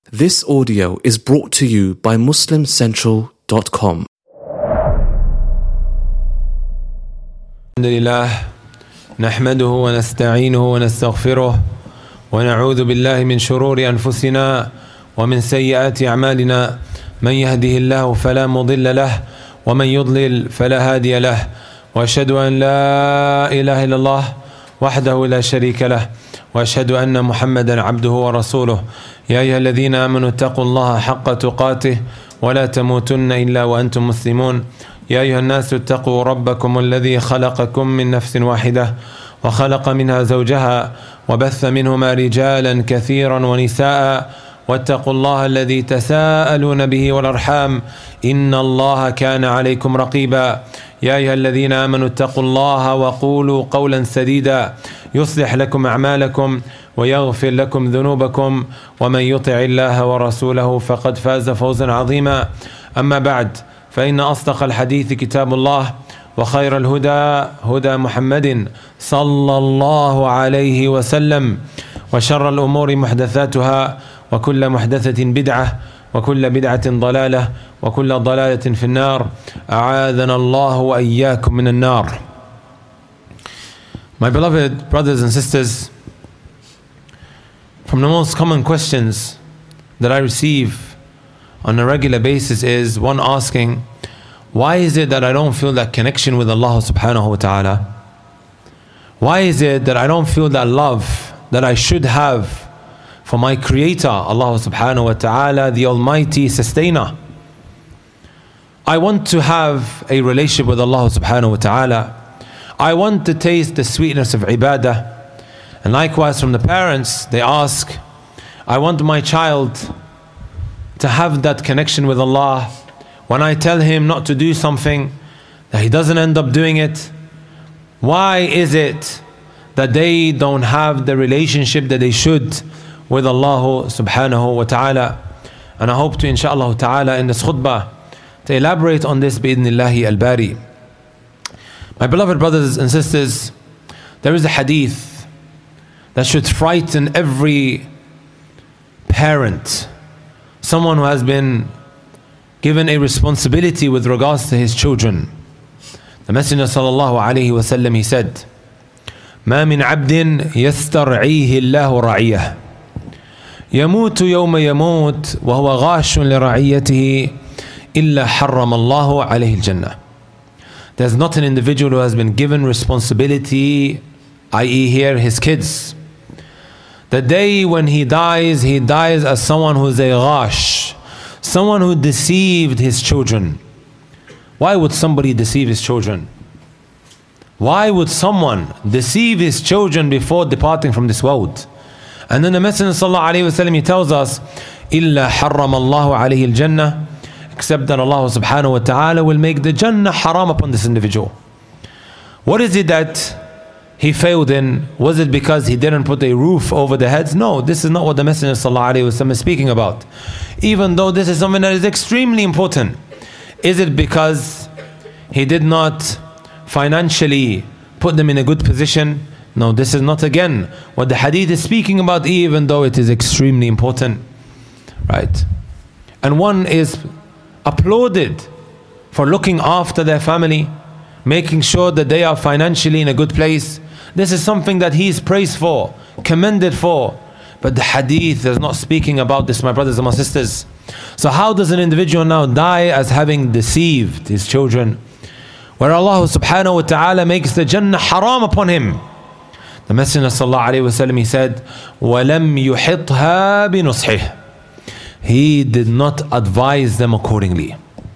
This audio is brought to you by MuslimCentral.com. الحمد لله نحمده ونستعينه ونستغفره ونعوذ بالله من شرور أنفسنا ومن سيئات أعمالنا من يهده الله فلا مضل له ومن يضلل فلا هادي له وأشهد أن لا إله إلا الله وحده لا شريك له وأشهد أن محمدا عبده ورسوله يا أيها الذين آمنوا اتقوا الله حق تقاته ولا تموتن إلا وأنتم مسلمون يا أيها الناس اتقوا ربكم الذي خلقكم من نفس واحدة وخلق منها زوجها وبث منهما رجالا كثيرا ونساء واتقوا الله الذي تساءلون به والأرحام إن الله كان عليكم رقيبا يا أيها الذين آمنوا اتقوا الله وقولوا قولا سديدا يصلح لكم أعمالكم ويغفر لكم ذنوبكم ومن يطع الله ورسوله فقد فاز فوزا عظيما أما بعد فإن أصدق الحديث كتاب الله وخير الهدى هدى محمد صلى الله عليه وسلم وشر الأمور محدثاتها وكل محدثة بدعة وكل بدعة ضلالة وكل ضلالة في النار أعاذنا الله وإياكم من النار. My beloved brothers and sisters, from the most common questions that I receive on a regular basis is one asking, why is it that I don't feel that connection with Allah subhanahu wa ta'ala? Why is it that I don't feel that love that I should have for my Creator, Allah subhanahu wa ta'ala, the Almighty Sustainer? I want to have a relationship with Allah subhanahu wa ta'ala. I want to taste the sweetness of ibadah. And likewise from the parents, they ask, I want my child to have that connection with Allah. When I tell him not to do something, that he doesn't end up doing it. Why is it that they don't have the relationship that they should with Allah subhanahu wa ta'ala? And I hope to, inshaAllah ta'ala, in this khutbah, to elaborate on this bi'idhnillahi al-bari. My beloved brothers and sisters, there is a hadith that should frighten every parent, someone who has been given a responsibility with regards to his children. The Messenger sallallahu alayhi wa sallam, he said, ما من عبد يسترعيه الله رعيه يموت يوم يموت وهو غاش لرعيته إلا حرم الله عليه الجنة. There's not an individual who has been given responsibility, i.e. here his kids. The day when he dies as someone who is a ghash, someone who deceived his children. Why would somebody deceive his children? Why would someone deceive his children before departing from this world? And then the Messenger sallallahu alayhi wa sallam, he tells us, إِلَّا حَرَّمَ اللَّهُ عَلَيْهِ الْجَنَّةِ, except that Allah subhanahu wa ta'ala will make the Jannah haram upon this individual. What is it that he failed in? Was it because he didn't put a roof over the heads? No, this is not what the Messenger sallallahu alayhi wa sallam is speaking about. Even though this is something that is extremely important. Is it because he did not financially put them in a good position? No, this is not again what the hadith is speaking about, even though it is extremely important. Right? And one is applauded for looking after their family, making sure that they are financially in a good place. This is something that he is praised for, commended for. But the hadith is not speaking about this, my brothers and my sisters. So how does an individual now die as having deceived his children, where Allah subhanahu wa ta'ala makes the Jannah haram upon him? The Messenger sallallahu alayhi wa sallam, he said, وَلَمْ يُحِطْهَا بِنُصْحِهِ. He did not advise them accordingly.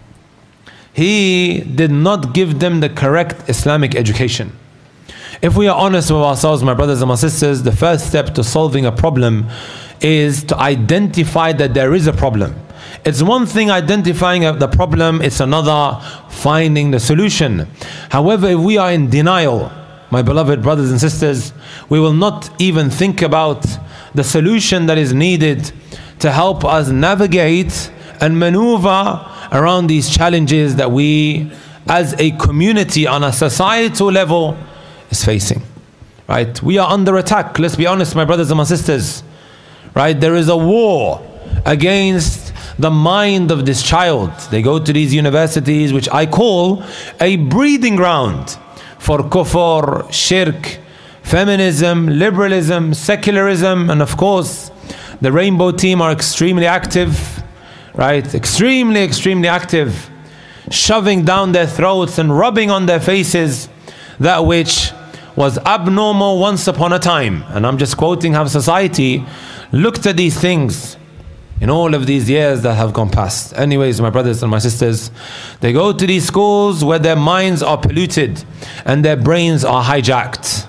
He did not give them the correct Islamic education. If we are honest with ourselves, my brothers and my sisters, the first step to solving a problem is to identify that there is a problem. It's one thing identifying the problem, it's another finding the solution. However, if we are in denial, my beloved brothers and sisters, we will not even think about the solution that is needed to help us navigate and maneuver around these challenges that we as a community on a societal level is facing. Right? We are under attack. Let's be honest, my brothers and my sisters. Right? There is a war against the mind of this child. They go to these universities, which I call a breeding ground for kufr, shirk, feminism, liberalism, secularism, and of course, the Rainbow Team are extremely active, right? Extremely active, shoving down their throats and rubbing on their faces that which was abnormal once upon a time. And I'm just quoting how society looked at these things in all of these years that have gone past. Anyways, my brothers and my sisters, they go to these schools where their minds are polluted and their brains are hijacked.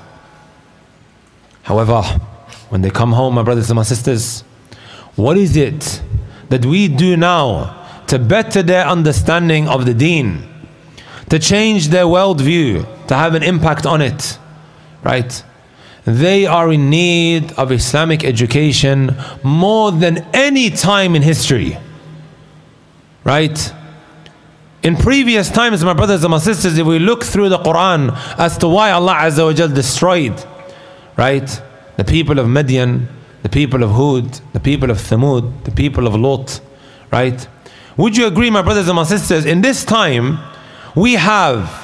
However, when they come home, my brothers and my sisters, what is it that we do now to better their understanding of the deen, to change their worldview, to have an impact on it, right? They are in need of Islamic education more than any time in history, right? In previous times, my brothers and my sisters, if we look through the Quran as to why Allah Azza wa Jal destroyed, right, the people of Midian, the people of Hud, the people of Thamud, the people of Lot, right? Would you agree, my brothers and my sisters, in this time, we have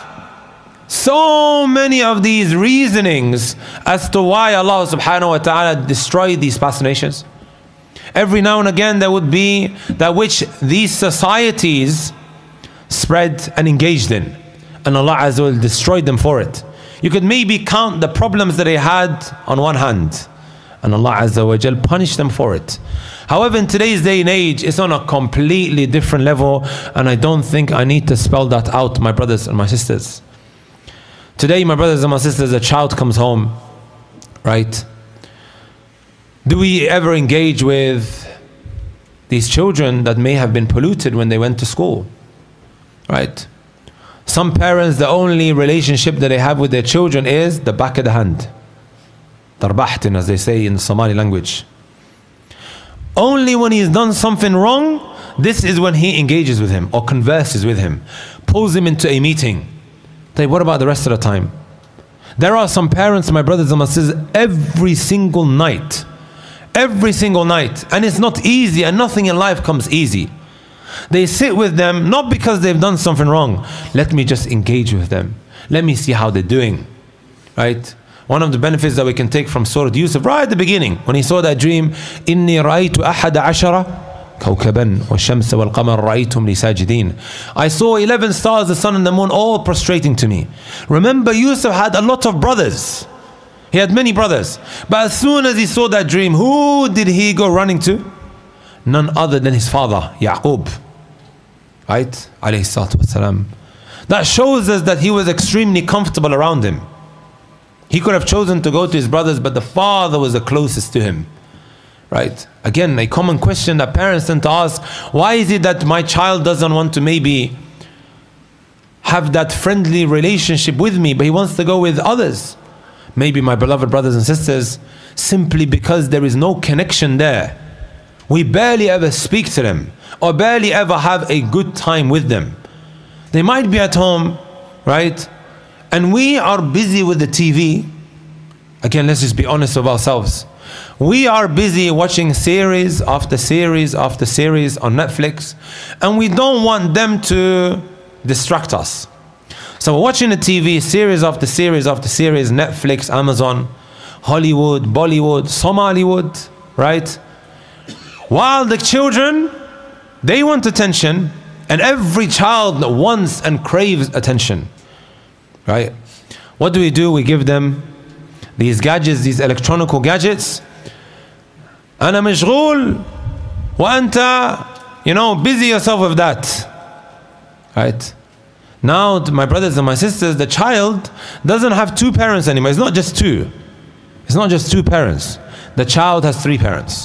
so many of these reasonings as to why Allah subhanahu wa ta'ala destroyed these past nations? Every now and again there would be that which these societies spread and engaged in, and Allah Azza wa Jal destroyed them for it. You could maybe count the problems that they had on one hand, and Allah Azza wa Jal punished them for it. However, in today's day and age, it's on a completely different level, and I don't think I need to spell that out, my brothers and my sisters. Today, my brothers and my sisters, a child comes home, right? Do we ever engage with these children that may have been polluted when they went to school, right? Some parents, the only relationship that they have with their children is the back of the hand. Darbahtin, as they say in the Somali language. Only when he's done something wrong, this is when he engages with him or converses with him, pulls him into a meeting. What about the rest of the time? There are some parents, my brothers and my sisters, every single night, and it's not easy, and nothing in life comes easy. They sit with them, not because they've done something wrong. Let me just engage with them. Let me see how they're doing, right? One of the benefits that we can take from Surah Yusuf, right at the beginning, when he saw that dream, إِنِّي رَأَيْتُ أَحَدَ عَشَرَ كوكبا والشمس والقمر رأيتهم لي ساجدين. I saw 11 stars, the sun and the moon, all prostrating to me. Remember, Yusuf had a lot of brothers. He had many brothers. But as soon as he saw that dream, who did he go running to? None other than his father, Yaqub. Right? Alayhi salatu wasalam. That shows us that he was extremely comfortable around him. He could have chosen to go to his brothers, but the father was the closest to him. Right? Again, a common question that parents tend to ask, why is it that my child doesn't want to maybe have that friendly relationship with me, but he wants to go with others? Maybe, my beloved brothers and sisters, simply because there is no connection there. We barely ever speak to them, or barely ever have a good time with them. They might be at home, right? And we are busy with the TV. Again, let's just be honest with ourselves. We are busy watching series after series after series on Netflix, and we don't want them to distract us. So we're watching the TV, series after series after series, Netflix, Amazon, Hollywood, Bollywood, Somaliwood, right? While the children, they want attention, and every child wants and craves attention, right? What do? We give them these gadgets, these electronic gadgets. أنا مشغول وأنت, busy yourself with that, right? Now, my brothers and my sisters, the child doesn't have two parents anymore. It's not just two. It's not just two parents. The child has three parents.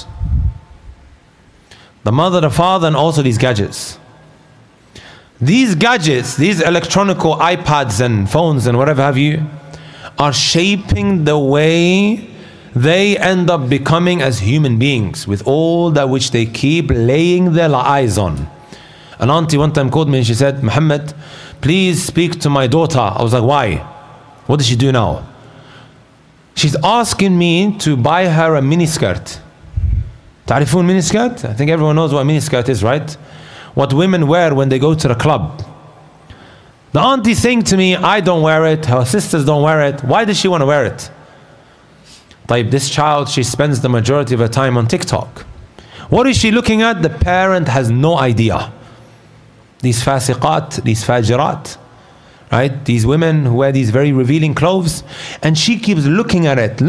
The mother, the father, and also these gadgets. These gadgets, these electronic iPads and phones and whatever have you, are shaping the way they end up becoming as human beings, with all that which they keep laying their eyes on. An auntie one time called me and she said, Muhammad, please speak to my daughter. I was like, why? What does she do now? She's asking me to buy her a miniskirt تعرفون miniskirt? I think everyone knows what miniskirt is, right? What women wear when they go to the club. The auntie saying to me, I don't wear it, her sisters don't wear it. Why does she want to wear it? This child, she spends the majority of her time on TikTok. What is she looking at? The parent has no idea. These fasiqat, these fajirat, right? These women who wear these very revealing clothes, and she keeps looking at it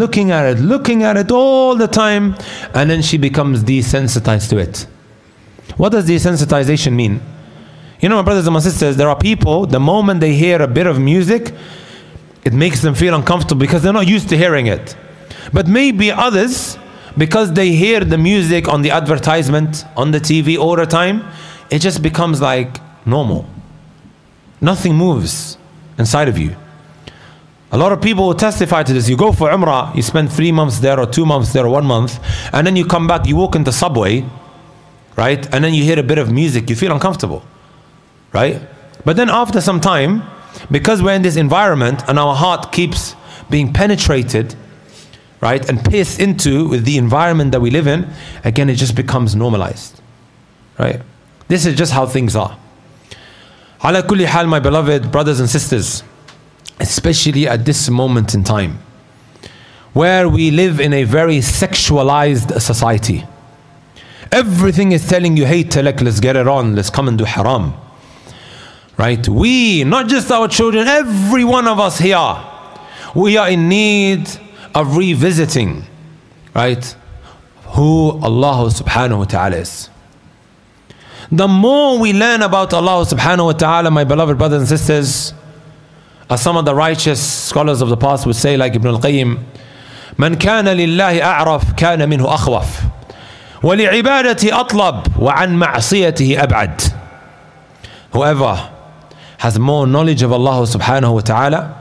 all the time, and then she becomes desensitized to it. What does desensitization mean? You know, my brothers and my sisters, there are people, the moment they hear a bit of music, it makes them feel uncomfortable because they're not used to hearing it. But maybe others, because they hear the music on the advertisement, on the TV all the time, it just becomes like normal. Nothing moves inside of you. A lot of people will testify to this. You go for Umrah, you spend 3 months there or 2 months there or 1 month, and then you come back, you walk into Subway, right? And then you hear a bit of music, you feel uncomfortable, right? But then after some time, because we're in this environment and our heart keeps being penetrated, right, and pierced into with the environment that we live in, again it just becomes normalized, right? This is just how things are. Ala kulli hal, my beloved brothers and sisters, especially at this moment in time, where we live in a very sexualized society. Everything is telling you, hey Talak, let's get it on, let's come and do haram. Right? We, not just our children, every one of us here, we are in need of revisiting, right, who Allah subhanahu wa ta'ala is. The more we learn about Allah subhanahu wa ta'ala, my beloved brothers and sisters, as some of the righteous scholars of the past would say, like Ibn al-Qayyim, من كان لله أعرف كان منه أخوف ولعبادته أطلب وعن معصيته أبعد. Whoever has more knowledge of Allah subhanahu wa ta'ala,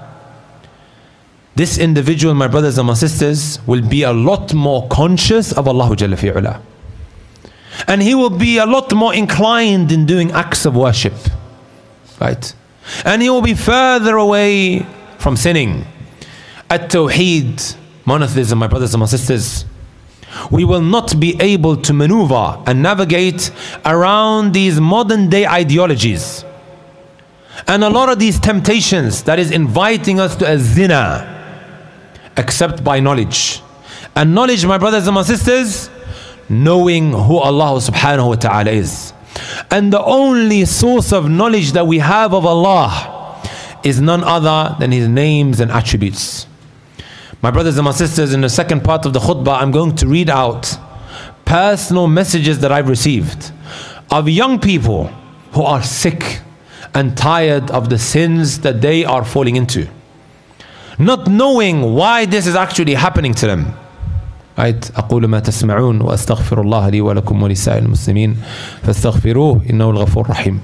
this individual, my brothers and my sisters, will be a lot more conscious of Allah Jalla fi'ala. And he will be a lot more inclined in doing acts of worship, right? And he will be further away from sinning. At-Tawheed, monotheism, my brothers and my sisters, we will not be able to maneuver and navigate around these modern day ideologies and a lot of these temptations that is inviting us to a zina, except by knowledge. And knowledge, my brothers and my sisters, knowing who Allah subhanahu wa ta'ala is. And the only source of knowledge that we have of Allah is none other than His names and attributes. My brothers and my sisters, in the second part of the khutbah, I'm going to read out personal messages that I've received of young people who are sick and tired of the sins that they are falling into, not knowing why this is actually happening to them. Right? أقول ما تسمعون وأستغفر الله لي ولكم ولسائر المسلمين فاستغفروه إنه الغفور الرحيم.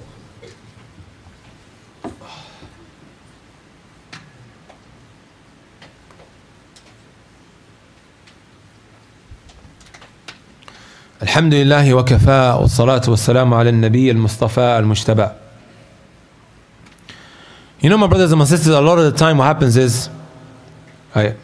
الحمد لله وكفى والصلاة والسلام على النبي المصطفى المجتبى. You know, my brothers and my sisters, a lot of the time what happens is, right,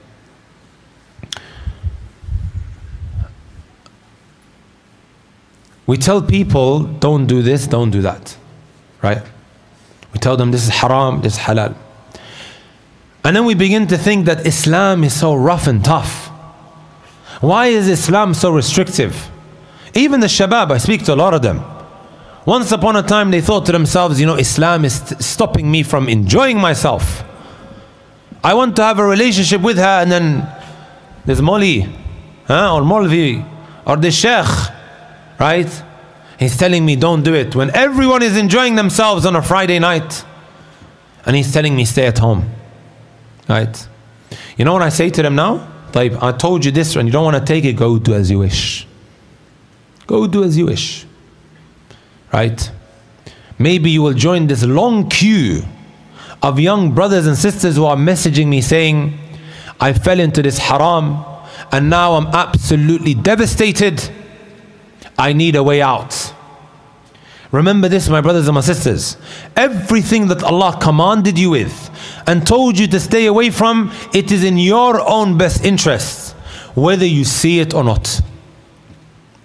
we tell people, don't do this, don't do that, right? We tell them this is haram, this is halal. And then we begin to think that Islam is so rough and tough. Why is Islam so restrictive? Even the shabab, I speak to a lot of them. Once upon a time they thought to themselves, you know, Islam is stopping me from enjoying myself. I want to have a relationship with her, and then there's Moli, or Molvi, or the Sheikh, right? He's telling me don't do it when everyone is enjoying themselves on a Friday night, and he's telling me stay at home, right? You know what I say to them now? Like, I told you this and you don't want to take it, go do as you wish. Go do as you wish, right? Maybe you will join this long queue of young brothers and sisters who are messaging me saying, I fell into this haram and now I'm absolutely devastated. I need a way out. Remember this, my brothers and my sisters. Everything that Allah commanded you with and told you to stay away from, it is in your own best interests, whether you see it or not.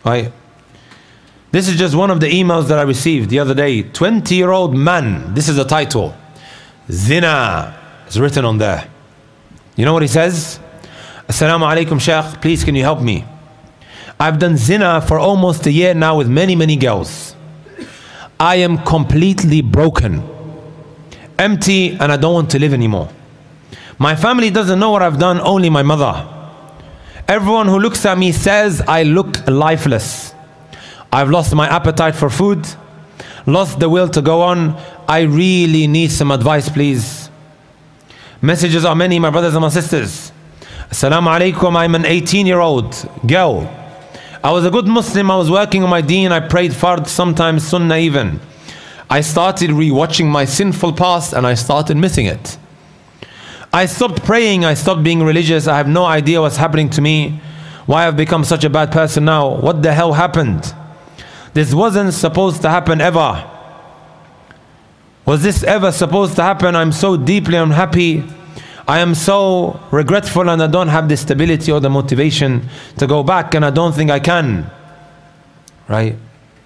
Right? This is just one of the emails that I received the other day. 20-year-old man. This is the title. Zina is written on there. You know what he says? Assalamu alaikum, Shaykh. Please, can you help me? I've done zina for almost a year now with many, many girls. I am completely broken, empty, and I don't want to live anymore. My family doesn't know what I've done, only my mother. Everyone who looks at me says I look lifeless. I've lost my appetite for food, lost the will to go on. I really need some advice, please. Messages are many, my brothers and my sisters. Assalamu alaikum, I'm an 18-year-old girl. I was a good Muslim, I was working on my deen, I prayed fard, sometimes sunnah even. I started rewatching my sinful past and I started missing it. I stopped praying, I stopped being religious, I have no idea what's happening to me, why I've become such a bad person now, what the hell happened? This wasn't supposed to happen ever. Was this ever supposed to happen? I'm so deeply unhappy. I am so regretful and I don't have the stability or the motivation to go back, and I don't think I can. Right?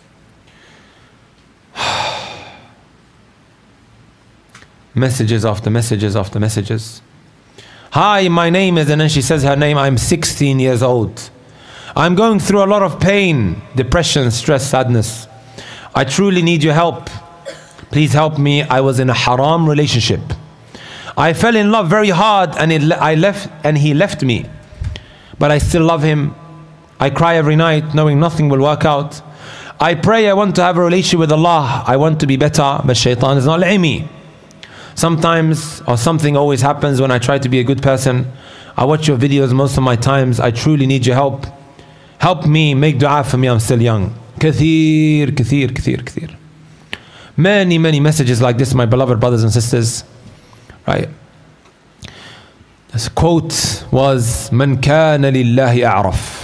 Messages after messages after messages. Hi, my name is, and then she says her name. I'm 16 years old. I'm going through a lot of pain, depression, stress, sadness. I truly need your help. Please help me. I was in a haram relationship. I fell in love very hard and he left me. But I still love him. I cry every night knowing nothing will work out. I pray I want to have a relationship with Allah. I want to be better, but shaitan is not letting me. Sometimes, or something always happens when I try to be a good person. I watch your videos most of my times. I truly need your help. Help me, make dua for me, I'm still young. Kathir. Many messages like this, my beloved brothers and sisters. Right? This quote was, "Man kana lillahi a'raf,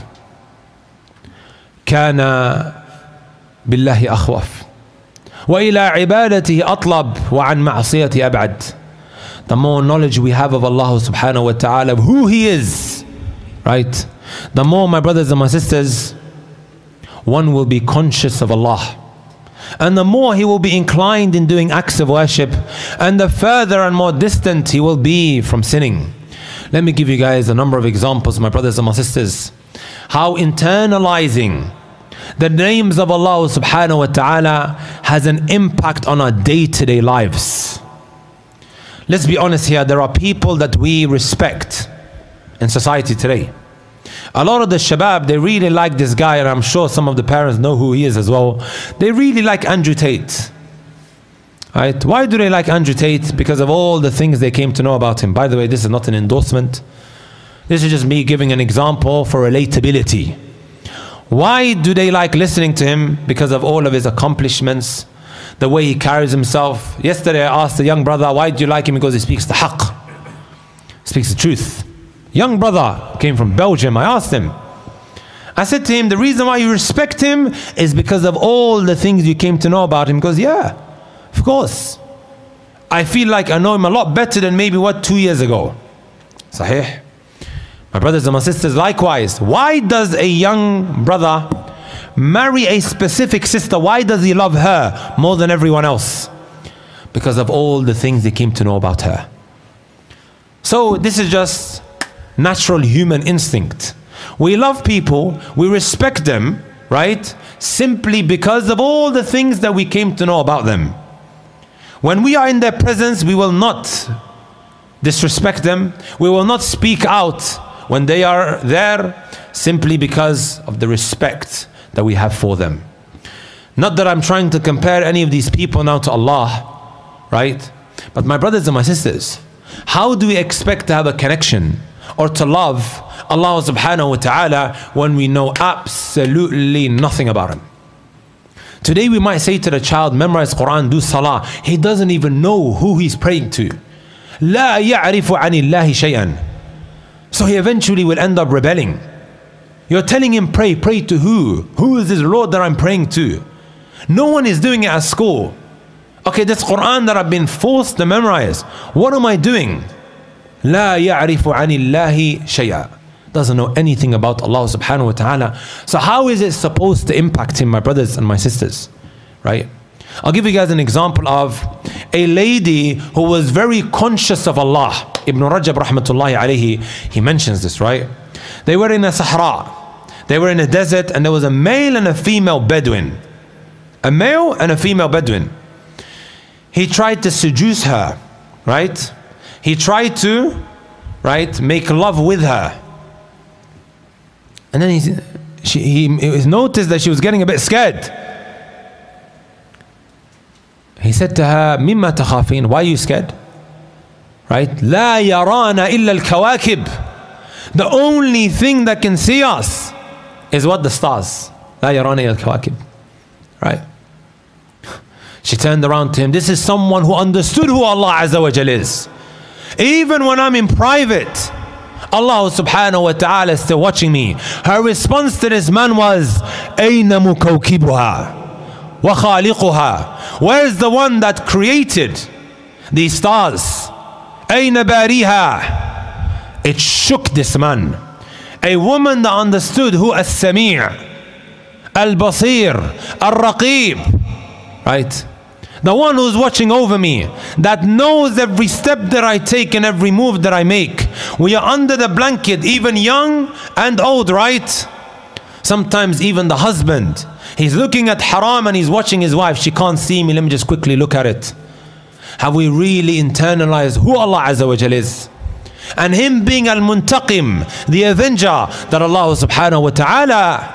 kana billahi akhwaf, wa ila ibadatihi atlab, wa an ma'asiyati ab'ad." The more knowledge we have of Allah subhanahu wa ta'ala, of who He is, right? The more, my brothers and my sisters, one will be conscious of Allah. And the more he will be inclined in doing acts of worship, and the further and more distant he will be from sinning. Let me give you guys a number of examples, my brothers and my sisters, how internalizing the names of Allah subhanahu wa ta'ala has an impact on our day-to-day lives. Let's be honest here, there are people that we respect in society today. A lot of the shabab, they really like this guy, and I'm sure some of the parents know who he is as well. They really like Andrew Tate. Right? Why do they like Andrew Tate? Because of all the things they came to know about him. By the way, this is not an endorsement. This is just me giving an example for relatability. Why do they like listening to him? Because of all of his accomplishments, the way he carries himself. Yesterday I asked a young brother, why do you like him? Because he speaks the haqq, speaks the truth. Young brother came from Belgium. I asked him, I said to him, the reason why you respect him is because of all the things you came to know about him. He goes, yeah, of course. I feel like I know him a lot better than maybe 2 years ago. Sahih. My brothers and my sisters, likewise. Why does a young brother marry a specific sister? Why does he love her more than everyone else? Because of all the things he came to know about her. So this is just natural human instinct. We love people, we respect them, right? Simply because of all the things that we came to know about them. When we are in their presence, we will not disrespect them. We will not speak out when they are there, simply because of the respect that we have for them. Not that I'm trying to compare any of these people now to Allah, right? But my brothers and my sisters, how do we expect to have a connection or to love Allah subhanahu wa ta'ala when we know absolutely nothing about Him? Today we might say to the child, memorize Quran, do salah. He doesn't even know who he's praying to. لا يعرف عن الله شيئا. So he eventually will end up rebelling. You're telling him pray to who? Who is this Lord that I'm praying to? No one is doing it at school. Okay, this Quran that I've been forced to memorize, what am I doing? لا يعرف عن الله شيئا. doesn't know anything about Allah subhanahu wa ta'ala. So how is it supposed to impact him, my brothers and my sisters? Right? I'll give you guys an example of a lady who was very conscious of Allah. Ibn Rajab rahmatullahi alayhi, he mentions this, right? They were in a Sahara. They were in a desert, and there was a male and a female Bedouin. A male and a female Bedouin. He tried to seduce her, right? He tried to, right, make love with her. And then he noticed that she was getting a bit scared. He said to her, "Mimma takhafin? Why are you scared?" Right? "La yarana illa al-kawakib." The only thing that can see us is what? The stars. "La yarana illa al-kawakib." Right? She turned around to him. This is someone who understood who Allah Azza wa Jal is. Even when I'm in private, Allah subhanahu wa ta'ala is still watching me. Her response to this man was, "Ayna mukawkibuha wa khaliquha?" Where's the one that created these stars? Ayna bariha? It shook this man. A woman that understood who as-Sami', al-Basir, al-Raqib, right? The one who's watching over me, that knows every step that I take and every move that I make. We are under the blanket, even young and old, right? Sometimes even the husband, he's looking at haram and he's watching his wife. She can't see me, let me just quickly look at it. Have we really internalized who Allah Azza wa Jal is? And him being al-Muntaqim, the avenger, that Allah subhanahu wa ta'ala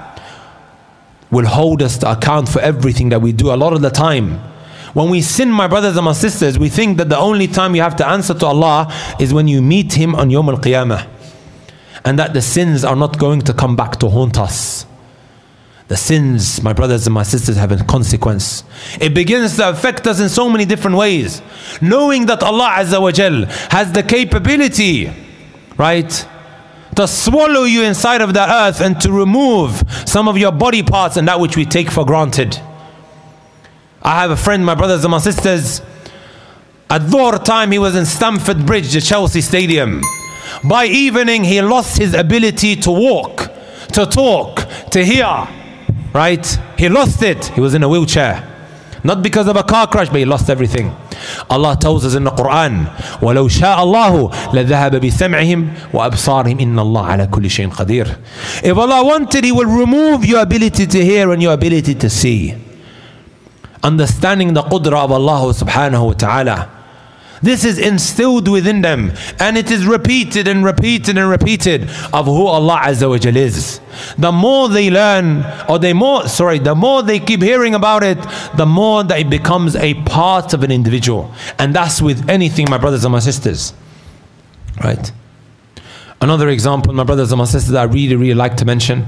will hold us to account for everything that we do. A lot of the time, when we sin, my brothers and my sisters, we think that the only time you have to answer to Allah is when you meet Him on Yawm al-Qiyamah. And that the sins are not going to come back to haunt us. The sins, my brothers and my sisters, have a consequence. It begins to affect us in so many different ways. Knowing that Allah Azza wa Jal has the capability, right, to swallow you inside of the earth and to remove some of your body parts and that which we take for granted. I have a friend, my brothers and my sisters, at Dhuhr time he was in Stamford Bridge, the Chelsea Stadium. By evening he lost his ability to walk, to talk, to hear, right? He lost it. He was in a wheelchair. Not because of a car crash, but he lost everything. Allah tells us in the Quran, وَلَوْ شَاءَ اللَّهُ لَذَهَبَ بِسَمْعِهِمْ وَأَبْصَارِهِمْ إِنَّ اللَّهَ عَلَى كُلِّ شَيْءٍ قَدِيرٌ. If Allah wanted, He will remove your ability to hear and your ability to see. Understanding the qudra of Allah subhanahu wa ta'ala. This is instilled within them, and it is repeated and repeated and repeated of who Allah Azza wa Jal is. The more they learn, or the more they keep hearing about it, the more that it becomes a part of an individual. And that's with anything, my brothers and my sisters. Right? Another example, my brothers and my sisters, that I really, really like to mention.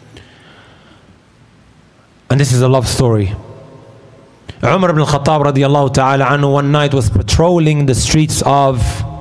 And this is a love story. Umar ibn al-Khattab radiallahu ta'ala anhu one night was patrolling the streets of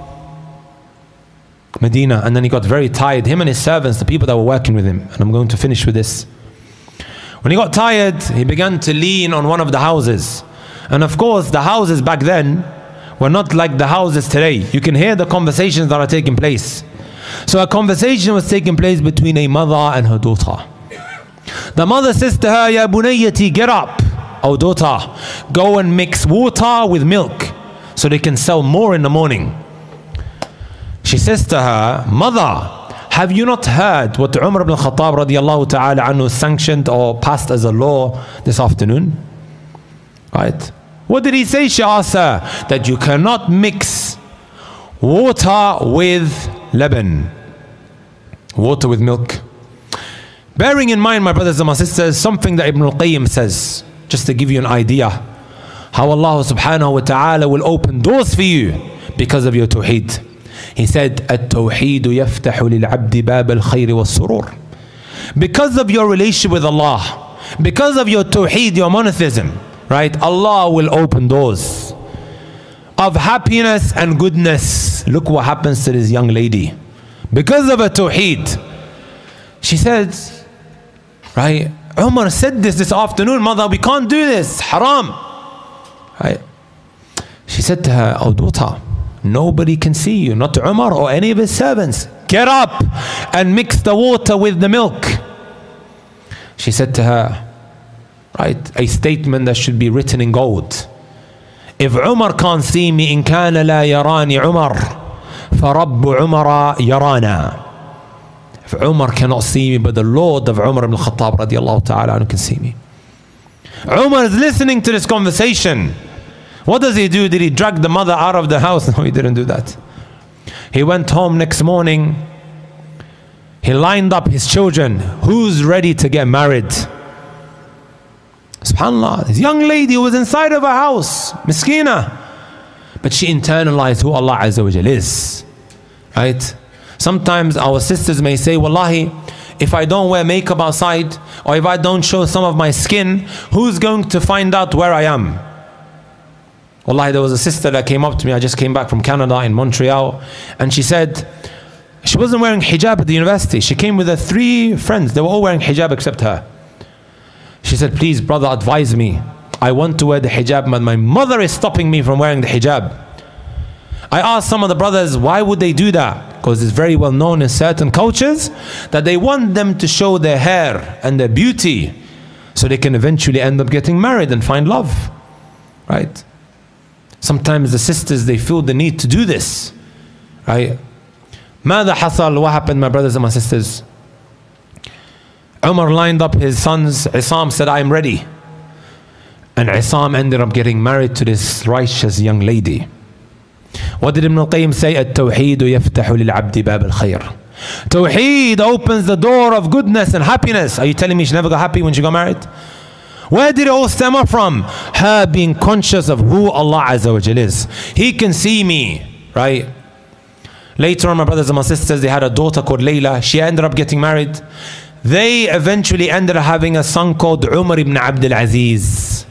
Medina, and then he got very tired. Him and his servants, the people that were working with him. And I'm going to finish with this. When he got tired, he began to lean on one of the houses. And of course, the houses back then were not like the houses today. You can hear the conversations that are taking place. So a conversation was taking place between a mother and her daughter. The mother says to her, "Ya bunayyati, get up. Oh daughter, go and mix water with milk so they can sell more in the morning." She says to her, "Mother, have you not heard what Umar ibn Khattab radiallahu ta'ala anhu sanctioned or passed as a law this afternoon?" Right? What did he say? She asked her, that you cannot mix water with laban, water with milk. Bearing in mind, my brothers and my sisters, something that Ibn al-Qayyim says, just to give you an idea how Allah subhanahu wa ta'ala will open doors for you because of your tawheed. He said, "At-tawheed yaftahu lil-'abdi bab al-khayr was-surur." Because of your relationship with Allah, because of your tawheed, your monotheism, right? Allah will open doors of happiness and goodness. Look what happens to this young lady. Because of a tawheed. She said, right? Umar said this afternoon, "Mother, we can't do this, haram." Right? She said to her, "Oh daughter, nobody can see you, not Umar or any of his servants. Get up and mix the water with the milk. She said to her, right, a statement that should be written in gold. If Umar can't see me, in kana la yarani Umar, farabbu Umara yarana. If Umar cannot see me, but the Lord of Umar ibn al-Khattab radiallahu ta'ala anhu can see me. Umar is listening to this conversation. What does he do? Did he drag the mother out of the house? No, he didn't do that. He went home next morning. He lined up his children. Who's ready to get married? SubhanAllah, this young lady was inside of her house, miskina, but she internalized who Allah Azza wa Jal is. Right? Sometimes our sisters may say, Wallahi, if I don't wear makeup outside, or if I don't show some of my skin, who's going to find out where I am? Wallahi, there was a sister that came up to me. I just came back from Canada in Montreal, and she said she wasn't wearing hijab at the university. She came with her 3 friends. They were all wearing hijab except her. She said, please brother, advise me. I want to wear the hijab, but my mother is stopping me from wearing the hijab. I asked some of the brothers, why would they do that? Because it's very well known in certain cultures that they want them to show their hair and their beauty so they can eventually end up getting married and find love. Right? Sometimes the sisters, they feel the need to do this. Right? ماذا حصل? What happened, my brothers and my sisters? Umar lined up his sons. Isam said, I am ready. And Isam ended up getting married to this righteous young lady. What did Ibn al-Qayyim say? التوحيد يفتح للعبد باب الخير. Tawheed opens the door of goodness and happiness. Are you telling me she never got happy when she got married? Where did it all stem up from? Her being conscious of who Allah Azza wa Jal is. He can see me, right? Later on, my brothers and my sisters, they had a daughter called Layla. She ended up getting married. They eventually ended up having a son called Umar ibn Abdul Aziz.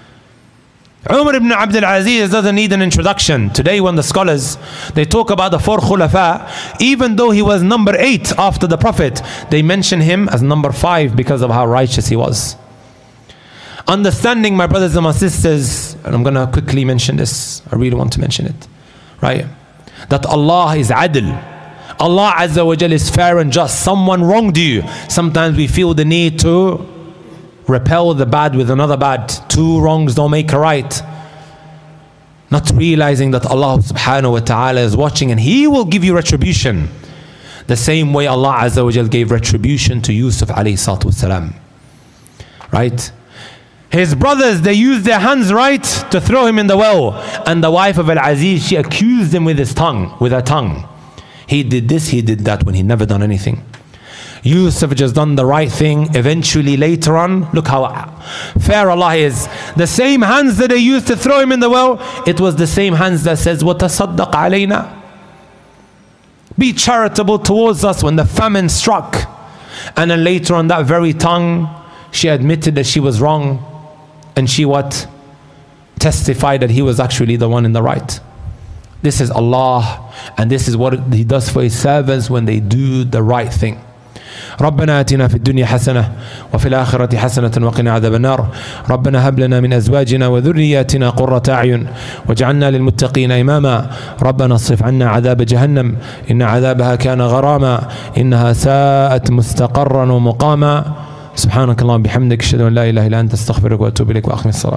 Umar ibn Abdul Aziz doesn't need an introduction. Today when the scholars, they talk about the 4 khulafa, even though he was number 8 after the Prophet, they mention him as number 5 because of how righteous he was. Understanding, my brothers and my sisters, and I'm going to quickly mention this, I really want to mention it, right? That Allah is adl. Allah Azza wa Jal is fair and just. Someone wronged you. Sometimes we feel the need to repel the bad with another bad. 2 wrongs don't make a right. Not realizing that Allah subhanahu wa ta'ala is watching and He will give you retribution. The same way Allah Azza wa Jal gave retribution to Yusuf alayhi salatu wasalam. Right? His brothers, they used their hands right to throw him in the well. And the wife of Al-Aziz, she accused him with her tongue. He did this, he did that, when he never done anything. Yusuf just done the right thing. Eventually later on, look how fair Allah is. The same hands that they used to throw him in the well, it was the same hands that says, وَتَصَدَّقْ عَلَيْنَا. Be charitable towards us when the famine struck. And then later on, that very tongue, she admitted that she was wrong. And she what? Testified that he was actually the one in the right. This is Allah, and this is what He does for His servants when they do the right thing. ربنا آتنا في الدنيا حسنة وفي الآخرة حسنة وقنا عذاب النار ربنا هب لنا من أزواجنا وذرياتنا قرة أعين واجعلنا للمتقين إماما ربنا اصرف عنا عذاب جهنم إن عذابها كان غراما إنها ساءت مستقرا ومقاما سبحانك اللهم بحمدك أشهد أن لا إله إلا أنت أستغفرك وأتوب إليك وأقم الصلاة.